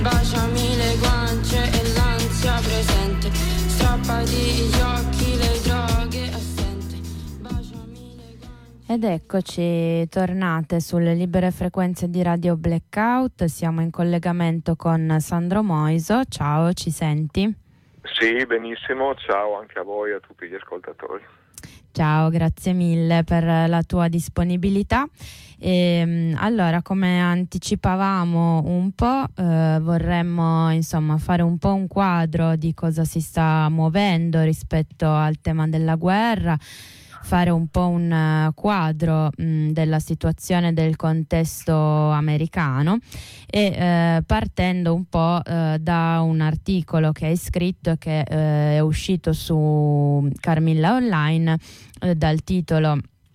baciami le guance e l'ansia presente, strappati gli occhi, le droghe assente, baciami le guance. Ed eccoci tornate sulle libere frequenze di Radio Blackout. Siamo in collegamento con Sandro Moiso. Ciao, ci senti? Sì, benissimo, ciao anche a voi e a tutti gli ascoltatori. Ciao, grazie mille per la tua disponibilità. Allora, come anticipavamo un po', vorremmo insomma fare un po' un quadro di cosa si sta muovendo rispetto al tema della guerra, fare un po' un quadro della situazione del contesto americano e partendo un po' da un articolo che hai scritto che è uscito su Carmilla Online dal titolo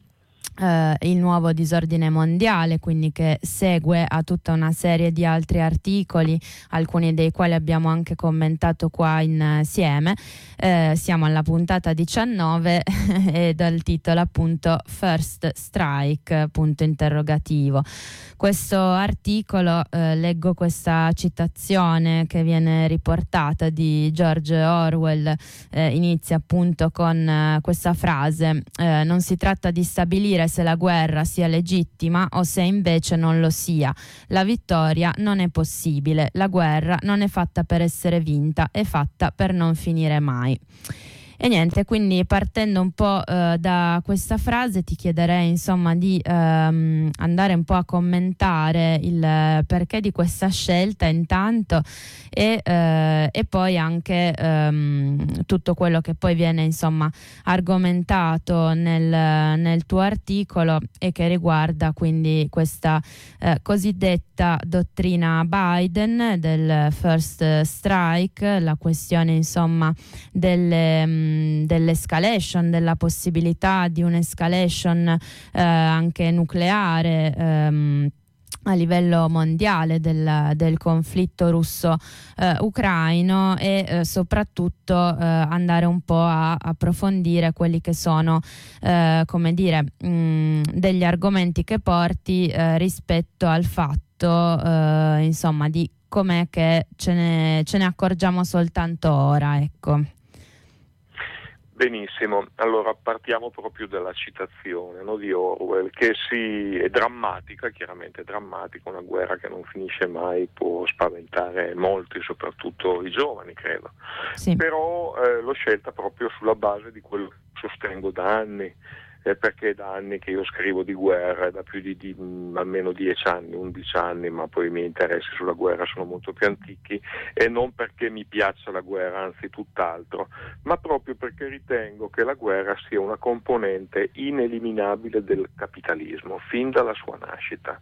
Il nuovo disordine mondiale, quindi che segue a tutta una serie di altri articoli, alcuni dei quali abbiamo anche commentato qua insieme. Siamo alla puntata 19 e dal titolo appunto First Strike, punto interrogativo. Questo articolo, leggo questa citazione che viene riportata di George Orwell, inizia appunto con questa frase: non si tratta di stabilire se la guerra sia legittima o se invece non lo sia. La vittoria non è possibile. La guerra non è fatta per essere vinta, è fatta per non finire mai. E niente, quindi partendo un po' da questa frase ti chiederei insomma di andare un po' a commentare il perché di questa scelta intanto e poi anche tutto quello che poi viene insomma argomentato nel tuo articolo e che riguarda quindi questa cosiddetta dottrina Biden del First Strike, la questione insomma dell'escalation, della possibilità di un'escalation anche nucleare a livello mondiale del conflitto russo-ucraino e soprattutto andare un po' a approfondire quelli che sono come dire degli argomenti che porti rispetto al fatto insomma di com'è che ce ne accorgiamo soltanto ora, ecco. Benissimo, allora partiamo proprio dalla citazione, no, di Orwell, che sì, è drammatica, chiaramente drammatica, una guerra che non finisce mai può spaventare molti, soprattutto i giovani, credo. Sì. Però l'ho scelta proprio sulla base di quello che sostengo da anni, perché è da anni che io scrivo di guerra, da più di almeno 10 anni, 11 anni, ma poi i miei interessi sulla guerra sono molto più antichi, e non perché mi piaccia la guerra, anzi tutt'altro, ma proprio perché ritengo che la guerra sia una componente ineliminabile del capitalismo, fin dalla sua nascita.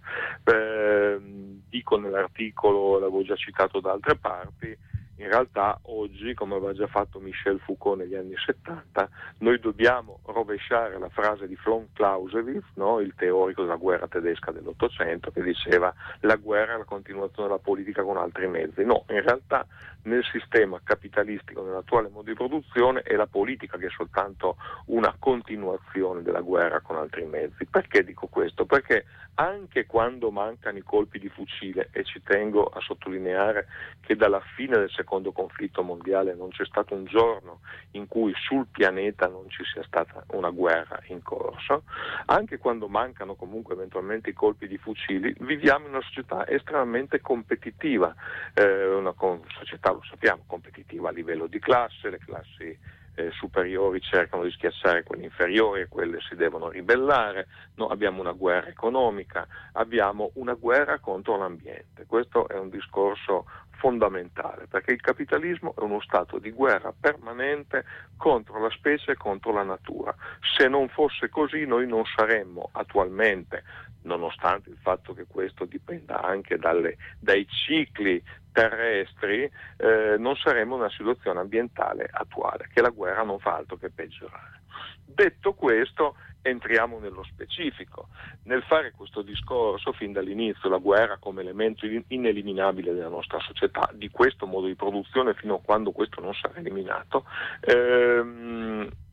Dico nell'articolo, l'avevo già citato da altre parti, in realtà oggi, come aveva già fatto Michel Foucault negli anni 70, noi dobbiamo rovesciare la frase di von Clausewitz, no? Il teorico della guerra tedesca dell'Ottocento, che diceva la guerra è la continuazione della politica con altri mezzi. No, in realtà nel sistema capitalistico, nell'attuale modo di produzione, è la politica che è soltanto una continuazione della guerra con altri mezzi. Perché dico questo? Perché anche quando mancano i colpi di fucile, e ci tengo a sottolineare che dalla fine del secondo conflitto mondiale non c'è stato un giorno in cui sul pianeta non ci sia stata una guerra in corso, anche quando mancano comunque eventualmente i colpi di fucili, viviamo in una società estremamente competitiva, una società, lo sappiamo, competitiva a livello di classe, le classi superiori cercano di schiacciare quelle inferiori e quelle si devono ribellare, no, abbiamo una guerra economica, abbiamo una guerra contro l'ambiente. Questo è un discorso fondamentale, perché il capitalismo è uno stato di guerra permanente contro la specie e contro la natura. Se non fosse così noi non saremmo attualmente, nonostante il fatto che questo dipenda anche dai cicli terrestri, non saremmo in una situazione ambientale attuale, che la guerra non fa altro che peggiorare. Detto questo, entriamo nello specifico. Nel fare questo discorso fin dall'inizio, la guerra come elemento ineliminabile della nostra società, di questo modo di produzione fino a quando questo non sarà eliminato,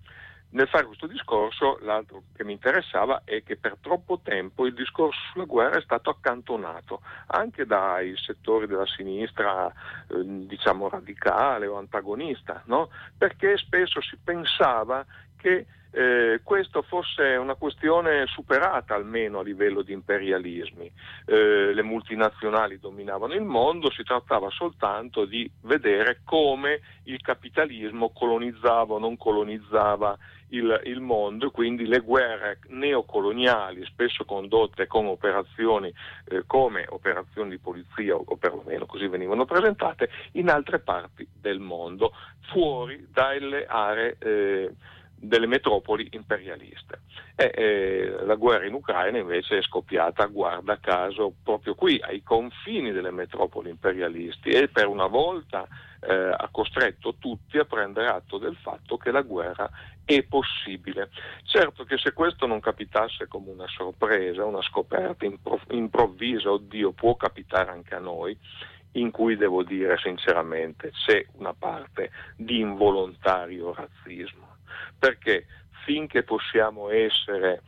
nel fare questo discorso, l'altro che mi interessava è che per troppo tempo il discorso sulla guerra è stato accantonato anche dai settori della sinistra, diciamo radicale o antagonista, no? Perché spesso si pensava che questo fosse una questione superata almeno a livello di imperialismi. Le multinazionali dominavano il mondo, si trattava soltanto di vedere come il capitalismo colonizzava o non colonizzava il mondo, e quindi le guerre neocoloniali, spesso condotte con operazioni come operazioni di polizia, o perlomeno così venivano presentate, in altre parti del mondo, fuori dalle aree delle metropoli imperialiste. La guerra in Ucraina invece è scoppiata, guarda caso, proprio qui, ai confini delle metropoli imperialisti, e per una volta ha costretto tutti a prendere atto del fatto che la guerra è possibile. Certo che se questo non capitasse come una sorpresa, una scoperta improvvisa, oddio, può capitare anche a noi, in cui devo dire sinceramente c'è una parte di involontario razzismo, perché finché possiamo essere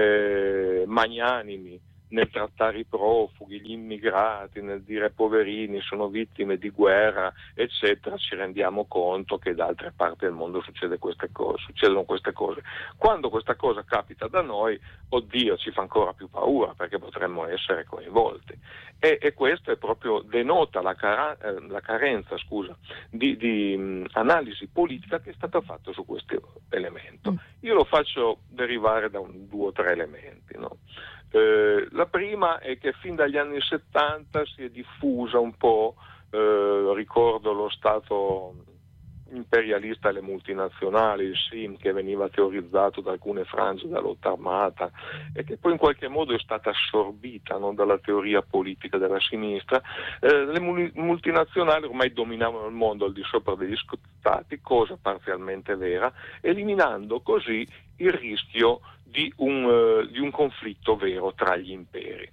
magnanimi nel trattare i profughi, gli immigrati, nel dire poverini sono vittime di guerra, eccetera, ci rendiamo conto che da altre parti del mondo succedono queste cose. Quando questa cosa capita da noi, oddio, ci fa ancora più paura, perché potremmo essere coinvolti. E questo è proprio denota la carenza di analisi politica che è stata fatta su questo elemento. Io lo faccio derivare da 2 o 3 elementi, no? La prima è che fin dagli anni 70 si è diffusa un po', ricordo lo Stato imperialista alle multinazionali, il SIM, che veniva teorizzato da alcune frange della lotta armata e che poi in qualche modo è stata assorbita, no, dalla teoria politica della sinistra. Le multinazionali ormai dominavano il mondo al di sopra degli stati, cosa parzialmente vera, eliminando così il rischio di un conflitto vero tra gli imperi.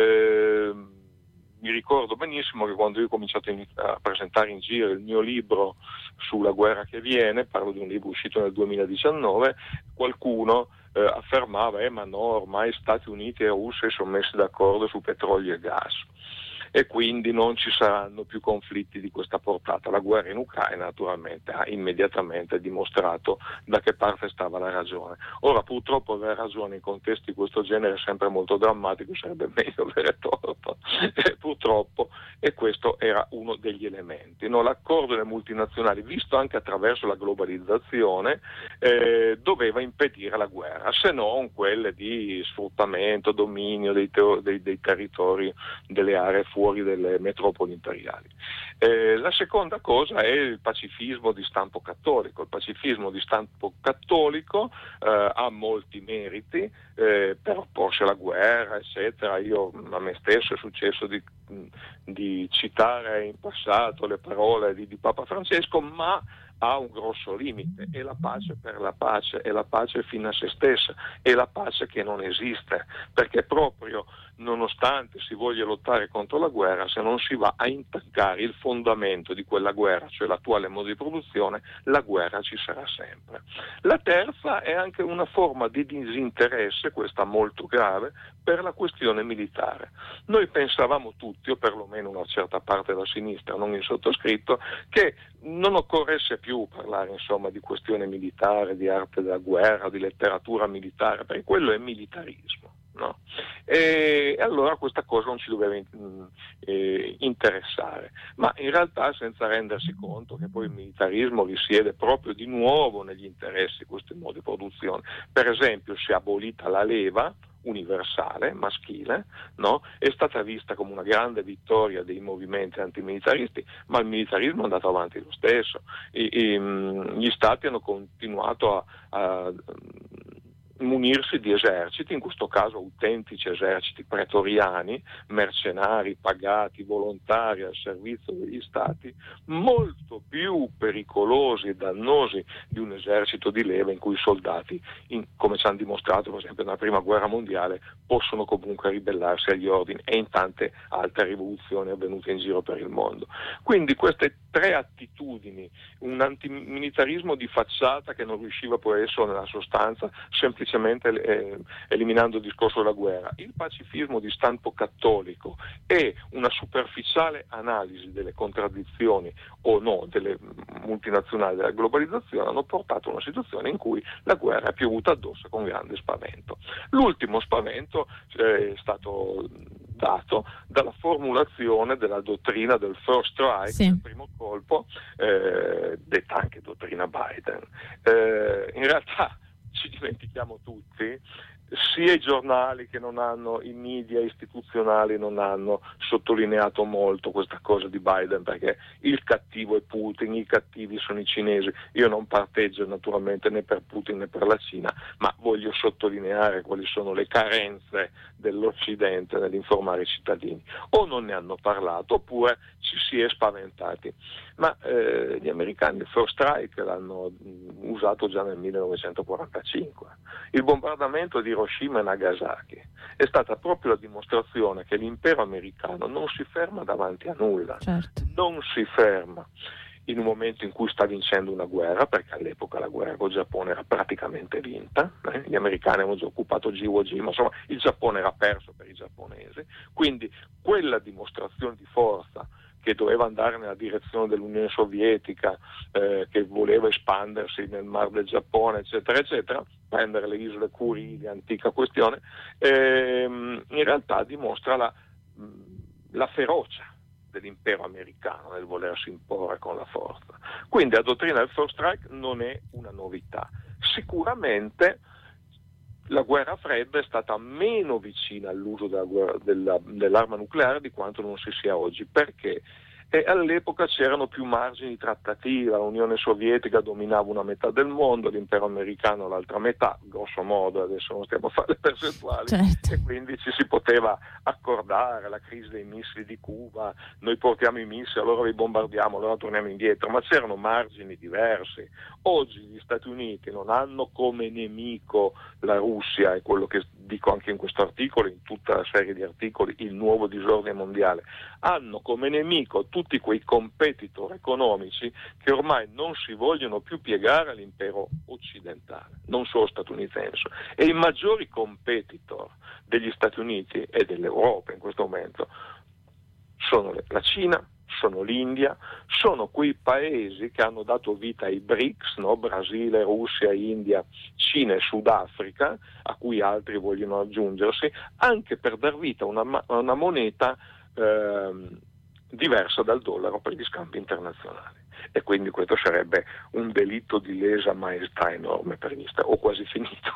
Mi ricordo benissimo che quando io ho cominciato a presentare in giro il mio libro sulla guerra che viene, parlo di un libro uscito nel 2019, qualcuno affermava ma no, ormai Stati Uniti e Russia si sono messi d'accordo su petrolio e gas e quindi non ci saranno più conflitti di questa portata. La guerra in Ucraina naturalmente ha immediatamente dimostrato da che parte stava la ragione. Ora purtroppo avere ragione in contesti di questo genere è sempre molto drammatico, sarebbe meglio avere torto, purtroppo, e questo era uno degli elementi. No, l'accordo delle multinazionali, visto anche attraverso la globalizzazione, doveva impedire la guerra, se non quelle di sfruttamento, dominio dei territori, delle aree fuori delle metropoli imperiali. La seconda cosa è il pacifismo di stampo cattolico. Il pacifismo di stampo cattolico ha molti meriti per opporsi alla guerra, eccetera. A me stesso è successo di citare in passato le parole di Papa Francesco, ma ha un grosso limite: è la pace per la pace, è la pace fino a se stessa, è la pace che non esiste, perché proprio nonostante si voglia lottare contro la guerra, se non si va a intaccare il fondamento di quella guerra, cioè l'attuale modo di produzione, la guerra ci sarà sempre. La terza è anche una forma di disinteresse, questa molto grave, per la questione militare. Noi pensavamo tutti, o perlomeno una certa parte della sinistra, non il sottoscritto, che non occorresse più parlare insomma di questione militare, di arte della guerra, di letteratura militare, perché quello è militarismo. No? E allora questa cosa non ci doveva interessare, ma in realtà senza rendersi conto che poi il militarismo risiede proprio di nuovo negli interessi di questi modi di produzione. Per esempio, si è abolita la leva universale, maschile, no? È stata vista come una grande vittoria dei movimenti antimilitaristi, ma il militarismo è andato avanti lo stesso. Gli stati hanno continuato a munirsi di eserciti, in questo caso autentici eserciti pretoriani, mercenari pagati, volontari al servizio degli stati, molto più pericolosi e dannosi di un esercito di leva in cui i soldati, come ci hanno dimostrato per esempio nella prima guerra mondiale, possono comunque ribellarsi agli ordini e in tante altre rivoluzioni avvenute in giro per il mondo. Quindi queste tre attitudini, un antimilitarismo di facciata che non riusciva poi adesso nella sostanza, semplicemente eliminando il discorso della guerra, il pacifismo di stampo cattolico e una superficiale analisi delle contraddizioni o no delle multinazionali della globalizzazione hanno portato a una situazione in cui la guerra è piovuta addosso con grande spavento. L'ultimo spavento è stato dato dalla formulazione della dottrina del first strike, sì, il primo colpo, detta anche dottrina Biden. In realtà ci dimentichiamo tutti, sia i giornali che non hanno, i media istituzionali non hanno sottolineato molto questa cosa di Biden, perché il cattivo è Putin, i cattivi sono i cinesi. Io non parteggio naturalmente né per Putin né per la Cina, ma voglio sottolineare quali sono le carenze dell'Occidente nell'informare i cittadini. O non ne hanno parlato oppure ci si è spaventati. Ma gli americani il first strike l'hanno usato già nel 1945. Il bombardamento di Hiroshima e Nagasaki è stata proprio la dimostrazione che l'impero americano non si ferma davanti a nulla, certo, non si ferma in un momento in cui sta vincendo una guerra, perché all'epoca la guerra col Giappone era praticamente vinta, gli americani avevano già occupato Iwo Jima, insomma il Giappone era perso per i giapponesi, quindi quella dimostrazione di forza che doveva andare nella direzione dell'Unione Sovietica, che voleva espandersi nel Mar del Giappone, eccetera, eccetera, prendere le isole Kurili, antica questione, in realtà dimostra la ferocia dell'impero americano nel volersi imporre con la forza. Quindi la dottrina del first strike non è una novità. Sicuramente la guerra fredda è stata meno vicina all'uso dell'arma nucleare di quanto non si sia oggi. Perché? E all'epoca c'erano più margini di trattativa, l'Unione Sovietica dominava una metà del mondo, l'impero americano l'altra metà, grosso modo, adesso non stiamo a fare le percentuali, certo, e quindi ci si poteva accordare, la crisi dei missili di Cuba, noi portiamo i missili, allora li bombardiamo, allora torniamo indietro, ma c'erano margini diversi. Oggi gli Stati Uniti non hanno come nemico la Russia, è quello che dico anche in questo articolo, in tutta la serie di articoli, il nuovo disordine mondiale, hanno come nemico tutti quei competitor economici che ormai non si vogliono più piegare all'impero occidentale, non solo statunitense, e i maggiori competitor degli Stati Uniti e dell'Europa in questo momento sono la Cina, sono l'India, sono quei paesi che hanno dato vita ai BRICS, no? Brasile, Russia, India, Cina e Sudafrica, a cui altri vogliono aggiungersi, anche per dar vita a una moneta diversa dal dollaro per gli scambi internazionali. E quindi questo sarebbe un delitto di lesa maestà enorme per gli Stati, ho quasi finito.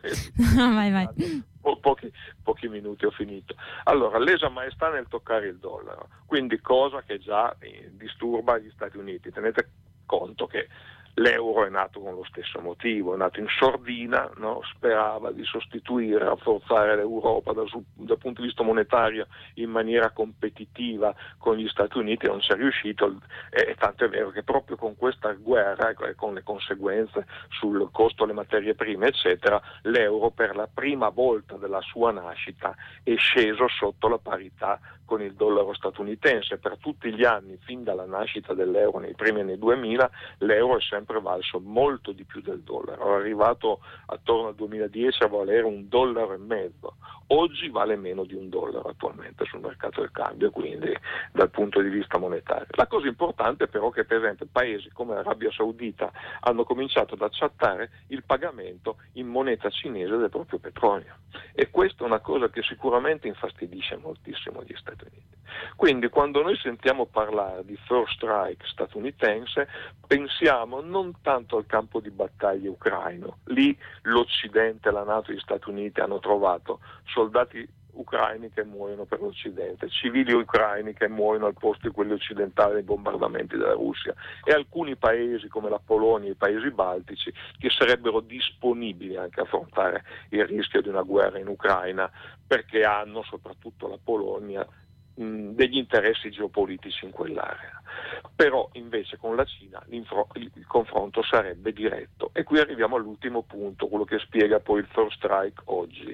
vai. Pochi minuti ho finito. Allora, lesa maestà nel toccare il dollaro, quindi cosa che già disturba gli Stati Uniti. Tenete conto che l'euro è nato con lo stesso motivo, è nato in sordina, no? Sperava di sostituire, rafforzare l'Europa dal punto di vista monetario in maniera competitiva con gli Stati Uniti, non ci è riuscito, e tanto è vero che proprio con questa guerra e con le conseguenze sul costo delle materie prime eccetera, l'euro per la prima volta della sua nascita è sceso sotto la parità con il dollaro statunitense. Per tutti gli anni, fin dalla nascita dell'euro nei primi anni 2000, l'euro è sempre valso molto di più del dollaro, è arrivato attorno al 2010 a valere $1,50. Oggi vale meno di $1 attualmente sul mercato del cambio, quindi dal punto di vista monetario. La cosa importante però è che per esempio paesi come l'Arabia Saudita hanno cominciato ad accettare il pagamento in moneta cinese del proprio petrolio, e questa è una cosa che sicuramente infastidisce moltissimo gli Stati Uniti. Quindi quando noi sentiamo parlare di first strike statunitense pensiamo non tanto al campo di battaglia ucraino, lì l'Occidente, la NATO e gli Stati Uniti hanno trovato soldati ucraini che muoiono per l'Occidente, civili ucraini che muoiono al posto di quelli occidentali nei bombardamenti della Russia, e alcuni paesi come la Polonia e i paesi baltici che sarebbero disponibili anche a affrontare il rischio di una guerra in Ucraina, perché hanno, soprattutto la Polonia, degli interessi geopolitici in quell'area. Però invece con la Cina il confronto sarebbe diretto, e qui arriviamo all'ultimo punto, quello che spiega poi il First Strike oggi.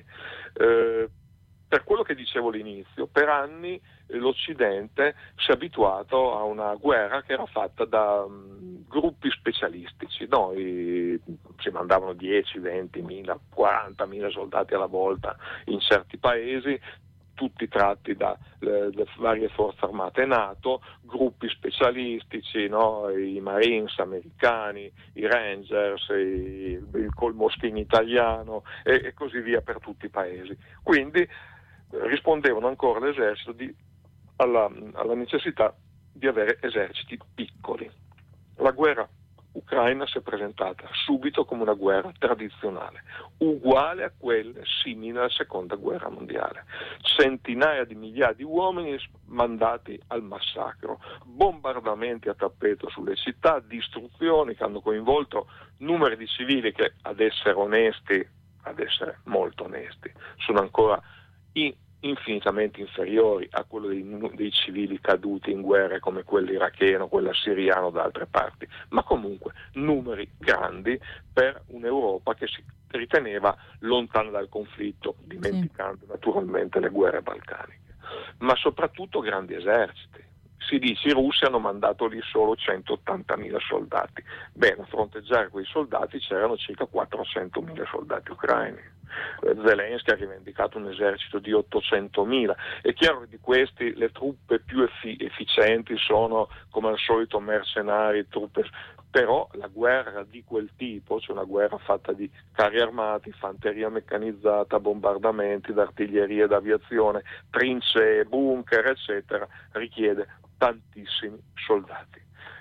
Per quello che dicevo all'inizio, per anni l'Occidente si è abituato a una guerra che era fatta da gruppi specialistici, no? Si mandavano 10, 20.000, 40.000 soldati alla volta in certi paesi, tutti tratti da varie forze armate NATO, gruppi specialistici, no? I Marines americani, i Rangers, il Col Moschini italiano e così via per tutti i paesi. Quindi rispondevano ancora l'esercito alla necessità di avere eserciti piccoli. La guerra ucraina si è presentata subito come una guerra tradizionale, uguale a quelle simili alla seconda guerra mondiale. Centinaia di migliaia di uomini mandati al massacro, bombardamenti a tappeto sulle città, distruzioni che hanno coinvolto numeri di civili che, ad essere molto onesti, sono ancora infinitamente inferiori a quello dei civili caduti in guerre come quello iracheno, quello siriano da altre parti, ma comunque numeri grandi per un'Europa che si riteneva lontana dal conflitto, dimenticando naturalmente le guerre balcaniche, ma soprattutto grandi eserciti. Si dice i russi hanno mandato lì solo 180.000 soldati. Bene, a fronteggiare quei soldati c'erano circa 400.000 soldati ucraini. Zelensky ha rivendicato un esercito di 800.000. È chiaro che di questi le truppe più efficienti sono come al solito mercenari, però la guerra di quel tipo, cioè una guerra fatta di carri armati, fanteria meccanizzata, bombardamenti d'artiglieria e d'aviazione, trincee, bunker, eccetera, richiede tantissimi soldati.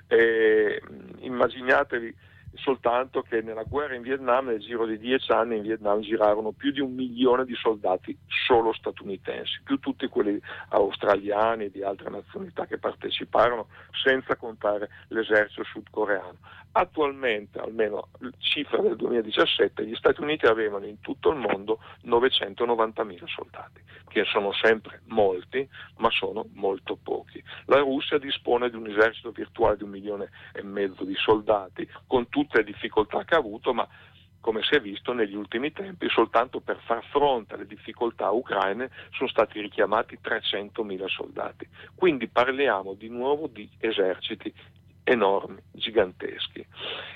Immaginatevi soltanto che nella guerra in Vietnam, nel giro di 10 anni in Vietnam girarono più di 1 milione di soldati solo statunitensi, più tutti quelli australiani e di altre nazionalità che parteciparono, senza contare l'esercito sudcoreano. Attualmente, almeno cifra del 2017, gli Stati Uniti avevano in tutto il mondo 990.000 soldati, che sono sempre molti, ma sono molto pochi. La Russia dispone di un esercito virtuale di 1,5 milioni di soldati, con tutte le difficoltà che ha avuto, ma come si è visto negli ultimi tempi, soltanto per far fronte alle difficoltà ucraine sono stati richiamati 300.000 soldati. Quindi parliamo di nuovo di eserciti enormi, giganteschi.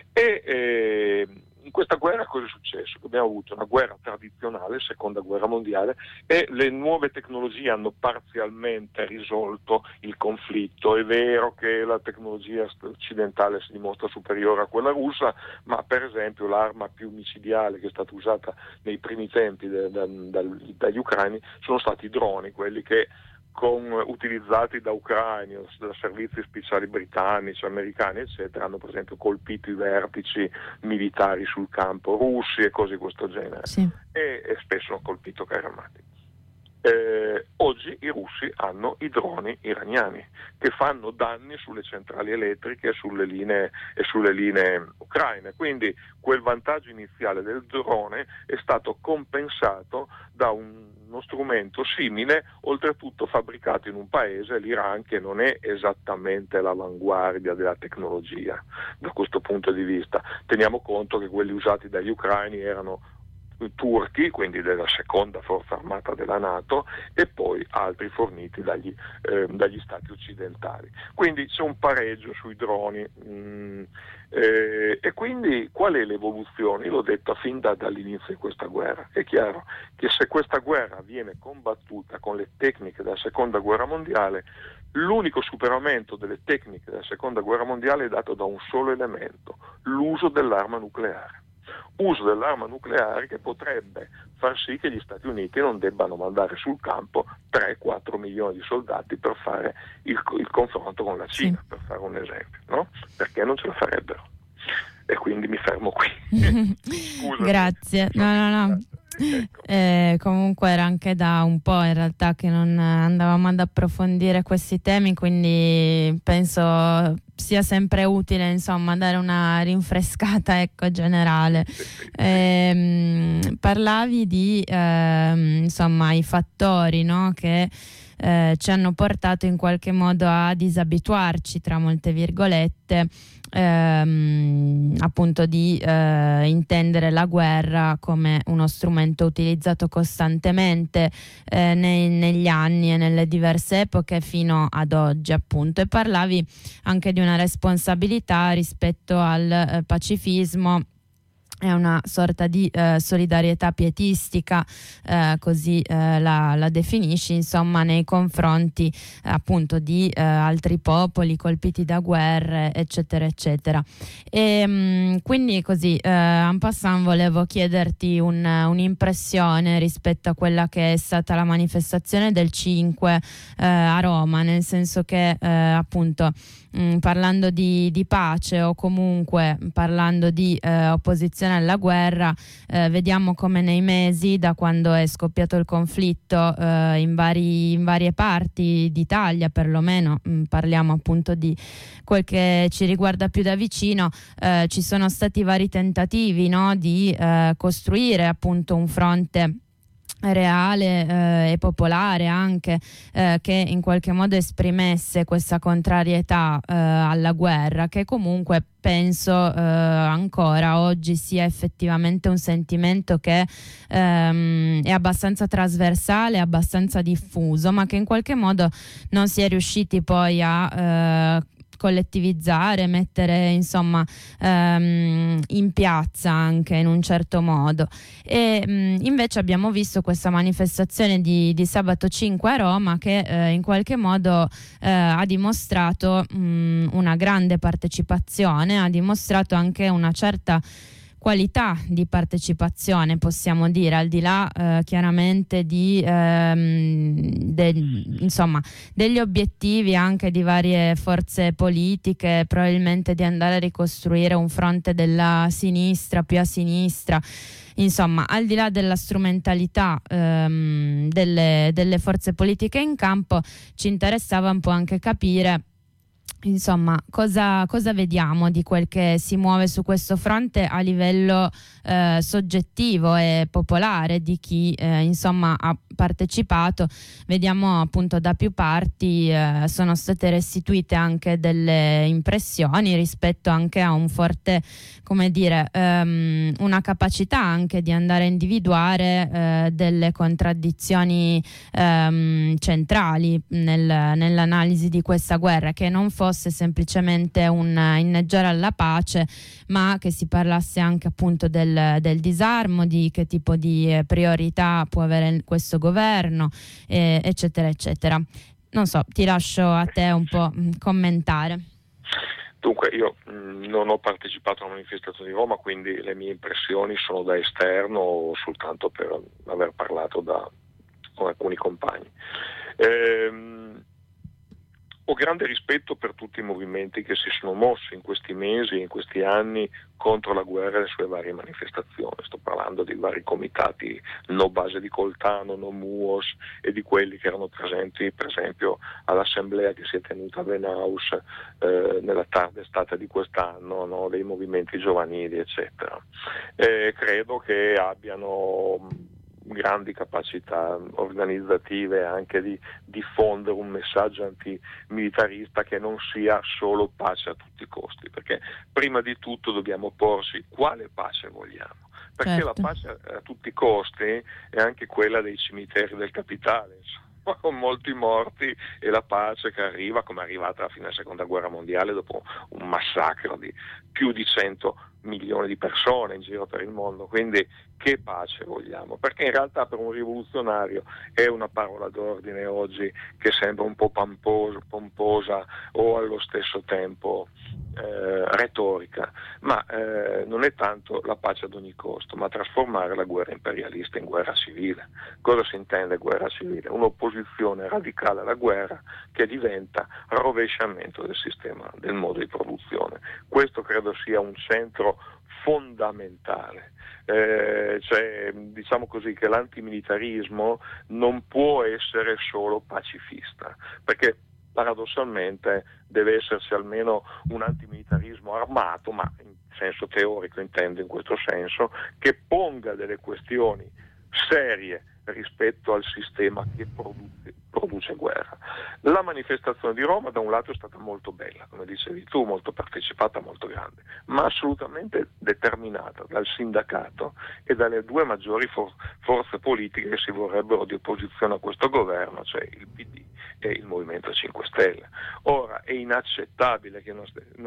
E in questa guerra cosa è successo? Abbiamo avuto una guerra tradizionale, seconda guerra mondiale, e le nuove tecnologie hanno parzialmente risolto il conflitto. È vero che la tecnologia occidentale si dimostra superiore a quella russa, ma per esempio l'arma più micidiale che è stata usata nei primi tempi dagli ucraini sono stati i droni, quelli che utilizzati da ucraini, da servizi speciali britannici, americani, eccetera, hanno per esempio colpito i vertici militari sul campo russi e cose di questo genere, sì. e spesso hanno colpito carri armati. Oggi i russi hanno i droni iraniani che fanno danni sulle centrali elettriche e sulle linee ucraine, quindi quel vantaggio iniziale del drone è stato compensato da uno strumento simile, oltretutto fabbricato in un paese, l'Iran, che non è esattamente all'avanguardia della tecnologia da questo punto di vista. Teniamo conto che quelli usati dagli ucraini erano turchi, quindi della seconda forza armata della NATO, e poi altri forniti dagli stati occidentali. Quindi c'è un pareggio sui droni, e quindi qual è l'evoluzione? Io l'ho detto fin dall'inizio di questa guerra. È chiaro che se questa guerra viene combattuta con le tecniche della seconda guerra mondiale, l'unico superamento delle tecniche della seconda guerra mondiale è dato da un solo elemento: l'uso dell'arma nucleare. Uso dell'arma nucleare che potrebbe far sì che gli Stati Uniti non debbano mandare sul campo 3-4 milioni di soldati per fare il confronto con la Cina, sì. Per fare un esempio, no? Perché non ce la farebbero. E quindi mi fermo qui. Grazie. No. Comunque era anche da un po' in realtà che non andavamo ad approfondire questi temi, quindi penso sia sempre utile, insomma, dare una rinfrescata, ecco, generale. Parlavi di insomma i fattori, no, che ci hanno portato in qualche modo a disabituarci, tra molte virgolette, appunto di intendere la guerra come uno strumento utilizzato costantemente negli anni e nelle diverse epoche fino ad oggi, appunto. E parlavi anche di una responsabilità rispetto al pacifismo. È una sorta di solidarietà pietistica, così la definisci, insomma, nei confronti appunto di altri popoli colpiti da guerre, eccetera, eccetera. E quindi così, en passant, volevo chiederti un'impressione rispetto a quella che è stata la manifestazione del 5 a Roma, nel senso che appunto parlando di pace o comunque parlando di opposizione alla guerra, vediamo come nei mesi da quando è scoppiato il conflitto in varie parti d'Italia, perlomeno parliamo appunto di quel che ci riguarda più da vicino, ci sono stati vari tentativi, no, di costruire appunto un fronte reale e popolare anche, che in qualche modo esprimesse questa contrarietà alla guerra, che comunque penso ancora oggi sia effettivamente un sentimento che è abbastanza trasversale, abbastanza diffuso, ma che in qualche modo non si è riusciti poi a collettivizzare, mettere insomma in piazza anche in un certo modo. E invece abbiamo visto questa manifestazione di sabato 5 a Roma che in qualche modo ha dimostrato una grande partecipazione, ha dimostrato anche una certa qualità di partecipazione, possiamo dire, al di là chiaramente di insomma degli obiettivi anche di varie forze politiche, probabilmente di andare a ricostruire un fronte della sinistra più a sinistra. Insomma, al di là della strumentalità delle forze politiche in campo, ci interessava un po' anche capire, insomma, cosa vediamo di quel che si muove su questo fronte a livello soggettivo e popolare di chi insomma ha partecipato. Vediamo appunto da più parti sono state restituite anche delle impressioni rispetto anche a un forte, come dire, una capacità anche di andare a individuare delle contraddizioni centrali nell'analisi di questa guerra, che non fosse semplicemente un inneggiare alla pace, ma che si parlasse anche appunto del disarmo, di che tipo di priorità può avere questo governo, eccetera eccetera. Non so, ti lascio a te un po' commentare. Dunque, io non ho partecipato alla manifestazione di Roma, quindi le mie impressioni sono da esterno, soltanto per aver parlato con alcuni compagni. Ho grande rispetto per tutti i movimenti che si sono mossi in questi mesi, in questi anni, contro la guerra e le sue varie manifestazioni. Sto parlando di vari comitati No Base di Coltano, No Muos, e di quelli che erano presenti, per esempio, all'assemblea che si è tenuta a Venaus nella tarda estate di quest'anno, no? Dei movimenti giovanili, eccetera. Credo che abbiano grandi capacità organizzative anche di diffondere un messaggio antimilitarista che non sia solo pace a tutti i costi, perché prima di tutto dobbiamo porsi quale pace vogliamo, perché certo, la pace a tutti i costi è anche quella dei cimiteri del capitale, insomma, con molti morti, e la pace che arriva, come è arrivata alla fine della seconda guerra mondiale, dopo un massacro di più di 100 milioni di persone in giro per il mondo. Quindi che pace vogliamo? Perché in realtà per un rivoluzionario è una parola d'ordine oggi che sembra un po' pomposa o allo stesso tempo retorica, ma non è tanto la pace ad ogni costo, ma trasformare la guerra imperialista in guerra civile. Cosa si intende guerra civile? Un'opposizione radicale alla guerra che diventa rovesciamento del sistema, del modo di produzione. Questo credo sia un centro fondamentale. Cioè, diciamo così, che l'antimilitarismo non può essere solo pacifista, perché paradossalmente deve esserci almeno un antimilitarismo armato, ma in senso teorico intendo in questo senso, che ponga delle questioni serie rispetto al sistema che produce guerra. La manifestazione di Roma da un lato è stata molto bella, come dicevi tu, molto partecipata, molto grande, ma assolutamente determinata dal sindacato e dalle due maggiori forze politiche che si vorrebbero di opposizione a questo governo, cioè il PD e il Movimento 5 Stelle. Ora è inaccettabile che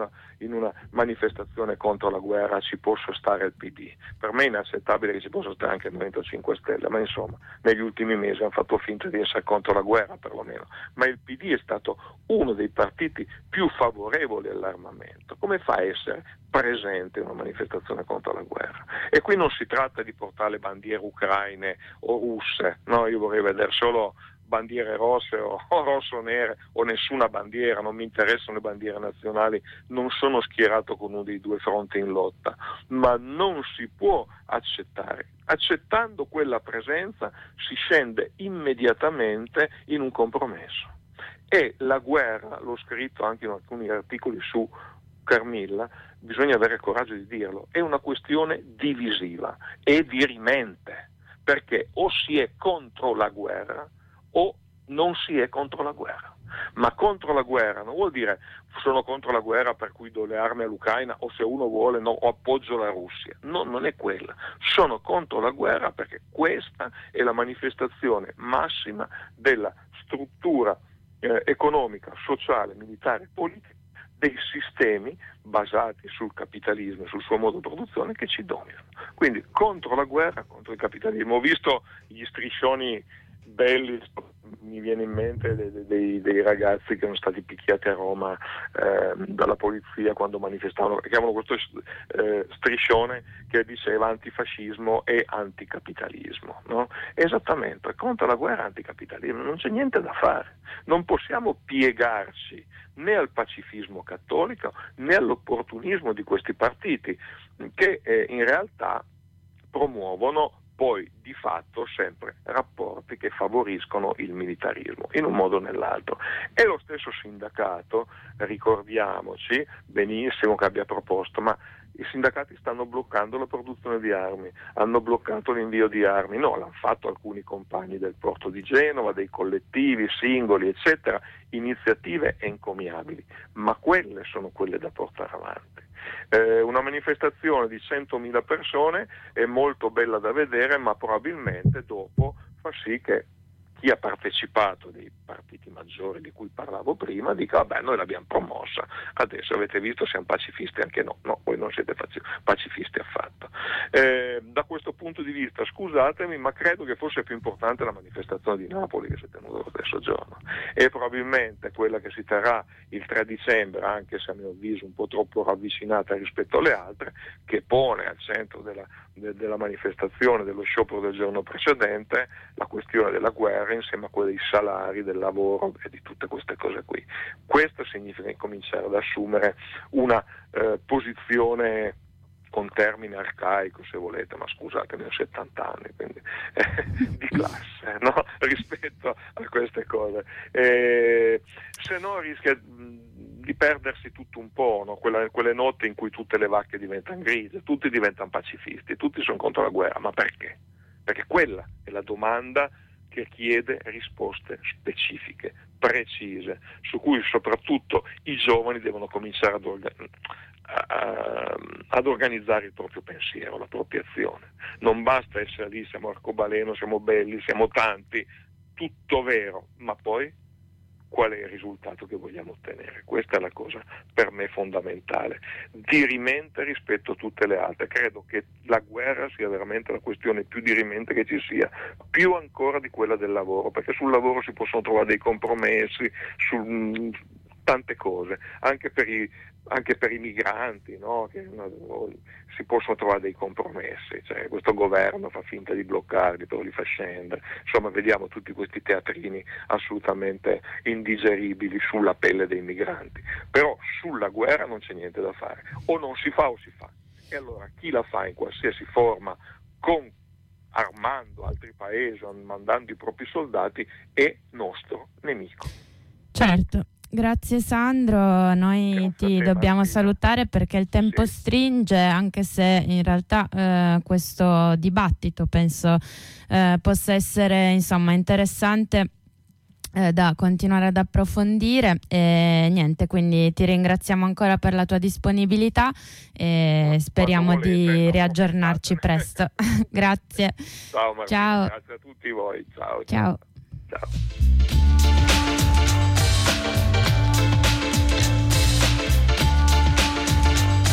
in una manifestazione contro la guerra ci possa stare il PD. Per me è inaccettabile che ci possa stare anche il Movimento 5 Stelle, ma insomma negli ultimi mesi hanno fatto finta di essere contro la guerra perlomeno, ma il PD è stato uno dei partiti più favorevoli all'armamento. Come fa a essere presente in una manifestazione contro la guerra? E qui non si tratta di portare le bandiere ucraine o russe, no, io vorrei vedere solo bandiere rosse o rosso-nere o nessuna bandiera, non mi interessano le bandiere nazionali, non sono schierato con uno dei due fronti in lotta, ma non si può accettare. Accettando quella presenza si scende immediatamente in un compromesso. E la guerra, l'ho scritto anche in alcuni articoli su Carmilla, bisogna avere il coraggio di dirlo, è una questione divisiva e dirimente, perché o si è contro la guerra o non si è contro la guerra. Ma contro la guerra non vuol dire sono contro la guerra per cui do le armi all'Ucraina o se uno vuole no, appoggio la Russia. No, non è quella. Sono contro la guerra perché questa è la manifestazione massima della struttura economica, sociale, militare, politica dei sistemi basati sul capitalismo e sul suo modo di produzione che ci dominano. Quindi contro la guerra, contro il capitalismo. Ho visto gli striscioni belli, mi viene in mente dei ragazzi che sono stati picchiati a Roma dalla polizia quando manifestavano, che avevano questo striscione che diceva antifascismo e anticapitalismo, no? Esattamente, contro la guerra anticapitalismo, non c'è niente da fare, non possiamo piegarci né al pacifismo cattolico né all'opportunismo di questi partiti che in realtà promuovono poi di fatto sempre rapporti che favoriscono il militarismo in un modo o nell'altro. E lo stesso sindacato, ricordiamoci benissimo che abbia proposto, ma i sindacati stanno bloccando la produzione di armi, hanno bloccato l'invio di armi, no, l'hanno fatto alcuni compagni del porto di Genova, dei collettivi, singoli, eccetera, iniziative encomiabili, ma quelle sono quelle da portare avanti. Una manifestazione di 100.000 persone è molto bella da vedere, ma probabilmente dopo fa sì che chi ha partecipato dei partiti maggiori di cui parlavo prima dica vabbè, noi l'abbiamo promossa, adesso avete visto siamo pacifisti anche no, voi non siete pacifisti affatto. Da questo punto di vista scusatemi, ma credo che fosse più importante la manifestazione di Napoli che si è tenuta lo stesso giorno e probabilmente quella che si terrà il 3 dicembre, anche se a mio avviso un po' troppo ravvicinata rispetto alle altre, che pone al centro della manifestazione, dello sciopero del giorno precedente, la questione della guerra insieme a quella dei salari, del lavoro e di tutte queste cose qui. Questo significa incominciare ad assumere una posizione con termine arcaico se volete, ma scusatemi, ho 70 anni, quindi di classe, no? Rispetto a queste cose. Se no rischia di perdersi tutto un po', no? Quelle notti in cui tutte le vacche diventano grigie, tutti diventano pacifisti, tutti sono contro la guerra, ma perché? Perché quella è la domanda che chiede risposte specifiche, precise, su cui soprattutto i giovani devono cominciare ad organizzare il proprio pensiero, la propria azione. Non basta essere lì, siamo arcobaleno, siamo belli, siamo tanti, tutto vero, ma poi qual è il risultato che vogliamo ottenere? Questa è la cosa per me fondamentale, dirimente rispetto a tutte le altre. Credo che la guerra sia veramente la questione più dirimente che ci sia, più ancora di quella del lavoro, perché sul lavoro si possono trovare dei compromessi su tante cose, anche per i migranti, no? Che si possono trovare dei compromessi, cioè, questo governo fa finta di bloccarli, però li fa scendere, insomma vediamo tutti questi teatrini assolutamente indigeribili sulla pelle dei migranti, però sulla guerra non c'è niente da fare, o non si fa o si fa. e allora chi la fa in qualsiasi forma, armando altri paesi, mandando i propri soldati, è nostro nemico. Certo. Grazie Sandro, noi ti dobbiamo salutare perché il tempo stringe, anche se in realtà questo dibattito penso possa essere insomma interessante da continuare ad approfondire, e niente, quindi ti ringraziamo ancora per la tua disponibilità e speriamo di riaggiornarci presto. Grazie. Ciao Martina, ciao. Grazie a tutti voi, ciao. Ciao. Ciao.